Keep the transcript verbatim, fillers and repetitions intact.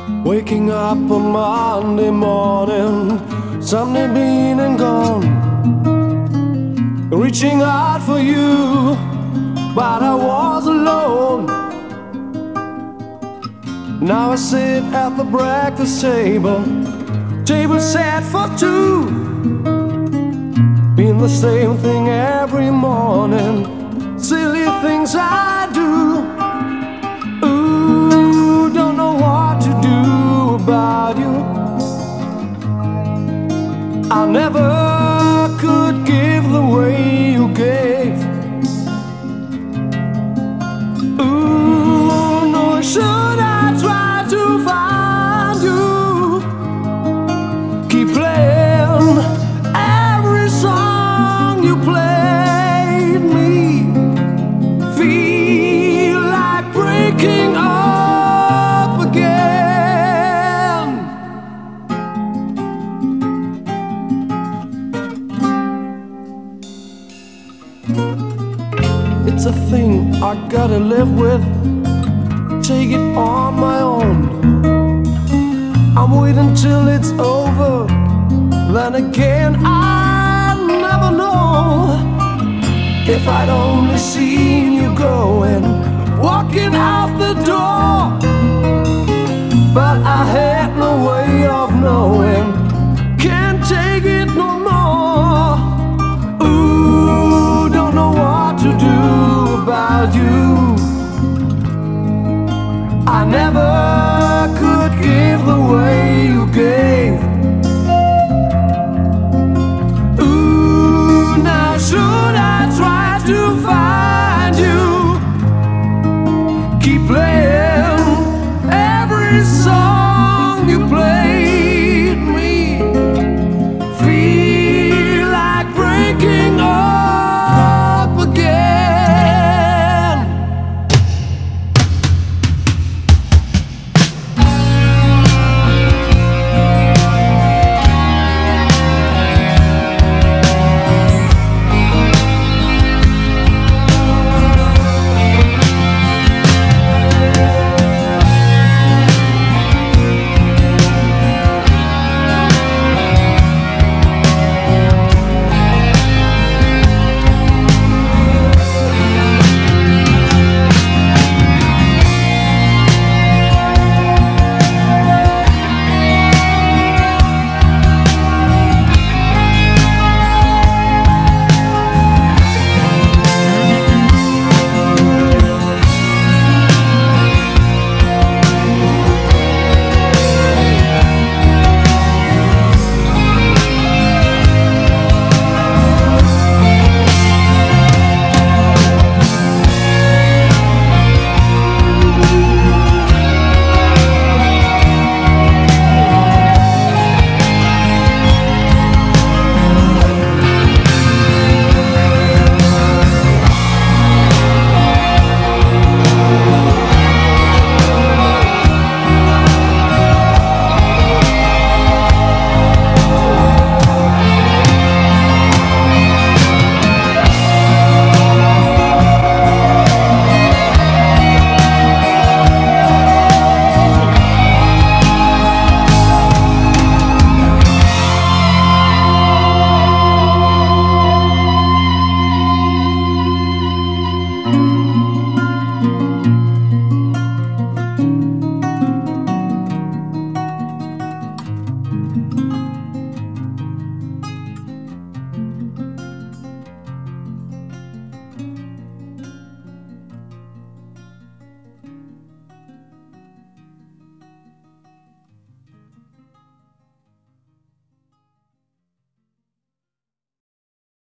Waking up on Monday morning, Sunday been and gone. Reaching out for you, but I was alone. Now I sit at the breakfast table, table set for two. Been the same thing every morning, silly things I do. Ooh, don't know what to do about you. I never could give the way you gave. Ooh, no, should I try to find you? Keep playing every song you played me. Feel like breaking up again. It's a thing I gotta live with, take it on my own. I'm waiting till it's over, then again I never know. If I'd only seen you going, walking out the door.